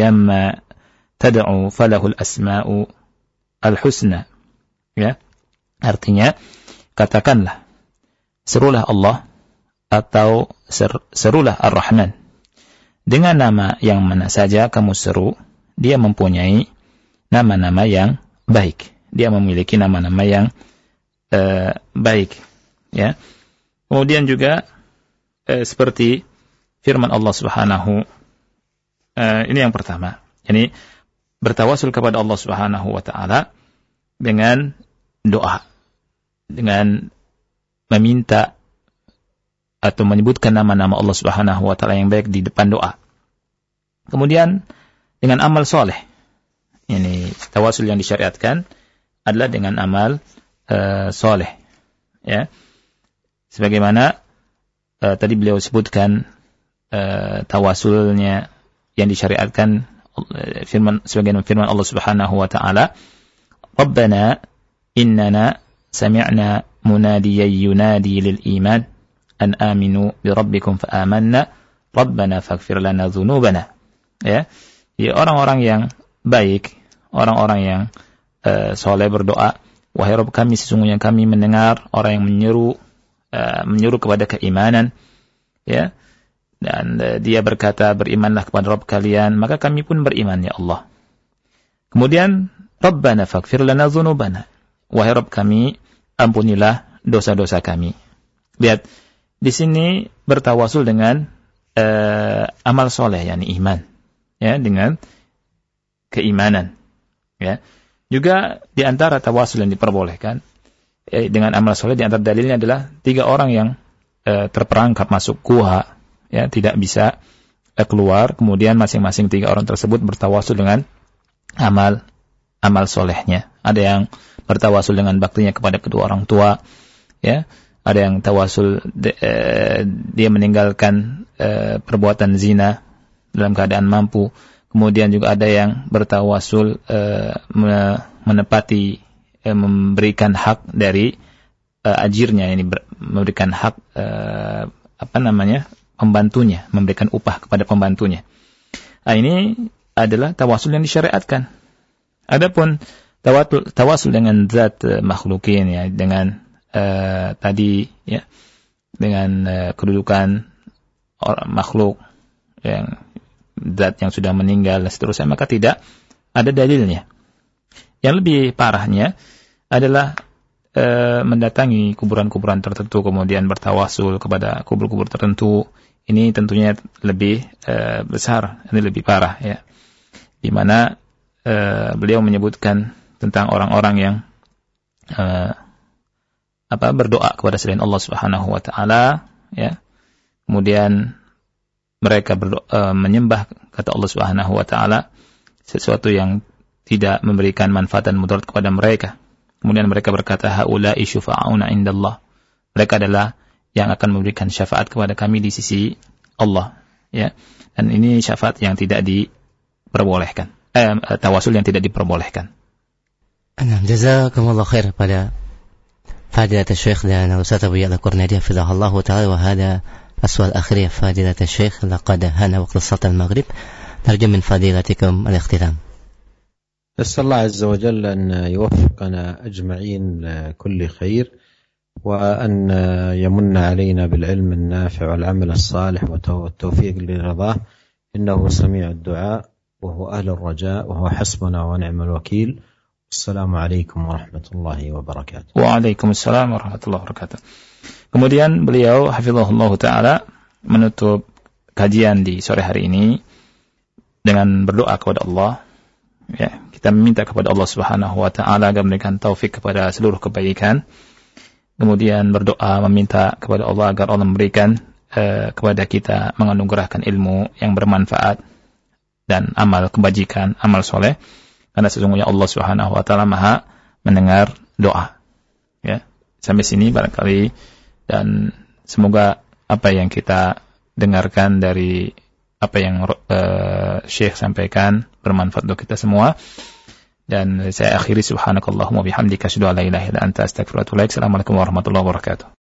tad'u falahul asma'u al-husna." Ya. Artinya, katakanlah, serulah Allah atau serulah Ar-Rahman. Dengan nama yang mana saja kamu seru, dia mempunyai nama-nama yang baik. Dia memiliki nama-nama yang baik. Ya. Kemudian juga seperti firman Allah Subhanahu, ini yang pertama. Yani bertawasul kepada Allah Subhanahu wa taala dengan doa, dengan meminta atau menyebutkan nama-nama Allah Subhanahu wa taala yang baik di depan doa. Kemudian dengan amal soleh. Ini tawasul yang disyariatkan adalah dengan amal soleh. Ya. Sebagaimana tadi beliau sebutkan tawasulnya yang disyariatkan sebagaimana firman Allah Subhanahu wa taala, "Rabbana innana sami'na munadiyan yunadi lil iman an aminu bi rabbikum fa amanna rabbana faghfir lana dzunubana." Ya. Jadi orang-orang yang baik, orang-orang yang soleh berdoa, "Wahai Rabb kami, sesungguhnya kami mendengar orang yang menyeru kepada keimanan." Ya. Dan dia berkata, "Berimanlah kepada Rabb kalian," maka kami pun beriman, ya Allah. Kemudian, "Rabbana faghfir lana dzunubana." Wahai Rabb kami, ampunilah dosa-dosa kami. Lihat, di sini bertawasul dengan amal soleh, yakni iman, ya, dengan keimanan. Ya. Juga di antara tawasul yang diperbolehkan dengan amal soleh, di antara dalilnya adalah 3 orang yang terperangkap masuk gua, ya, tidak bisa keluar, kemudian masing-masing 3 orang tersebut bertawasul dengan amal solehnya. Ada yang bertawasul dengan baktinya kepada kedua orang tua, ya. Ada yang tawasul dia meninggalkan perbuatan zina dalam keadaan mampu. Kemudian juga ada yang bertawasul menepati memberikan hak dari ajirnya, ini memberikan hak pembantunya, memberikan upah kepada pembantunya. Nah, ini adalah tawasul yang disyariatkan. Adapun tawasul dengan zat makhlukin, ya, dengan tadi, ya, dengan kedudukan orang makhluk, yang zat yang sudah meninggal dan seterusnya, maka tidak ada dalilnya. Yang lebih parahnya adalah mendatangi kuburan-kuburan tertentu kemudian bertawasul kepada kubur-kubur tertentu. Ini tentunya lebih besar, ini lebih parah, ya. Di mana beliau menyebutkan tentang orang-orang yang berdoa kepada selain Allah Subhanahu wa taala, ya. Kemudian mereka menyembah, kata Allah Subhanahu wa taala, sesuatu yang tidak memberikan manfaat dan mudarat kepada mereka. Kemudian mereka berkata, "Haula'i syufa'auna indallah." Mereka adalah yang akan memberikan syafaat kepada kami di sisi Allah, ya. Dan ini syafaat yang tidak diperbolehkan. Tawasul yang tidak diperbolehkan. Jazakumullah khair pada Fadilat Syekh dan Ustaz Abu Ya'la Qurnaidi hafizahullah ta'ala. Wa hada السؤال الأخير يا فضيلة الشيخ لقد هان وقت صلاة المغرب نرجو من فضيلتكم الاختتام. نسأل الله عز وجل أن يوفقنا أجمعين لكل خير وأن يمن علينا بالعلم النافع والعمل الصالح والتوفيق لرضاه إنه سميع الدعاء وهو أهل الرجاء وهو حسبنا ونعم الوكيل. السلام عليكم ورحمة الله وبركاته. وعليكم السلام ورحمة الله وبركاته. Kemudian beliau hafizahullah ta'ala menutup kajian di sore hari ini dengan berdoa kepada Allah. Ya, kita meminta kepada Allah Subhanahu wa ta'ala agar memberikan taufik kepada seluruh kebaikan. Kemudian berdoa meminta kepada Allah agar Allah memberikan kepada kita, menganugerahkan ilmu yang bermanfaat dan amal kebajikan, amal soleh. Karena sesungguhnya Allah Subhanahu wa ta'ala Maha mendengar doa. Ya. sampai sini barangkali, dan semoga apa yang kita dengarkan dari apa yang Syekh sampaikan bermanfaat untuk kita semua. Dan saya akhiri subhanakallahumma bihamdika asyhadu an la ilaha illa anta astaghfiruka wa atubu ilaik. Assalamualaikum warahmatullahi wabarakatuh.